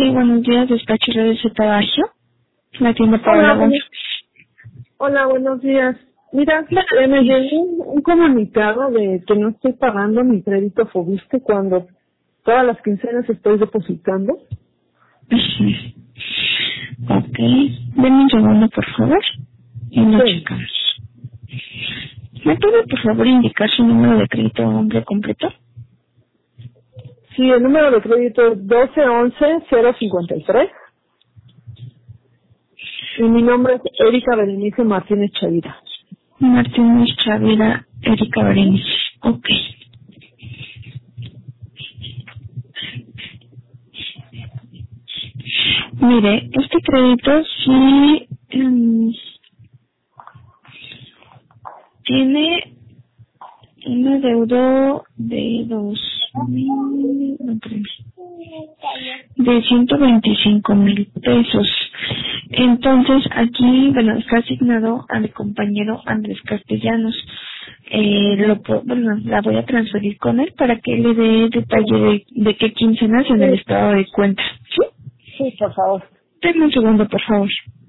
Sí, buenos días, despacho de Bagio, la tienda Hola, Paola González. hola, buenos días. Mira, me llegó un comunicado de que no estoy pagando mi crédito Fobiste cuando todas las quincenas estoy depositando. Ok, denme un segundo, por favor, y lo Sí, checamos. ¿Me puede, por favor, indicar su número de crédito a nombre completo? sí, el número de crédito es 1211-053 y mi nombre es Erika Berenice Martínez Chavira. Martínez Chavira, Erika Berenice. Ok. Mire, este crédito sí tiene un adeudo de 2,000, no, perdón, de 125,000 pesos. Entonces, aquí, bueno, está asignado a mi compañero Andrés Castellanos. La voy a transferir con él para que le dé detalle de qué quincenas en el Sí, estado de cuenta. ¿Sí? sí, por favor. Denme un segundo, por favor.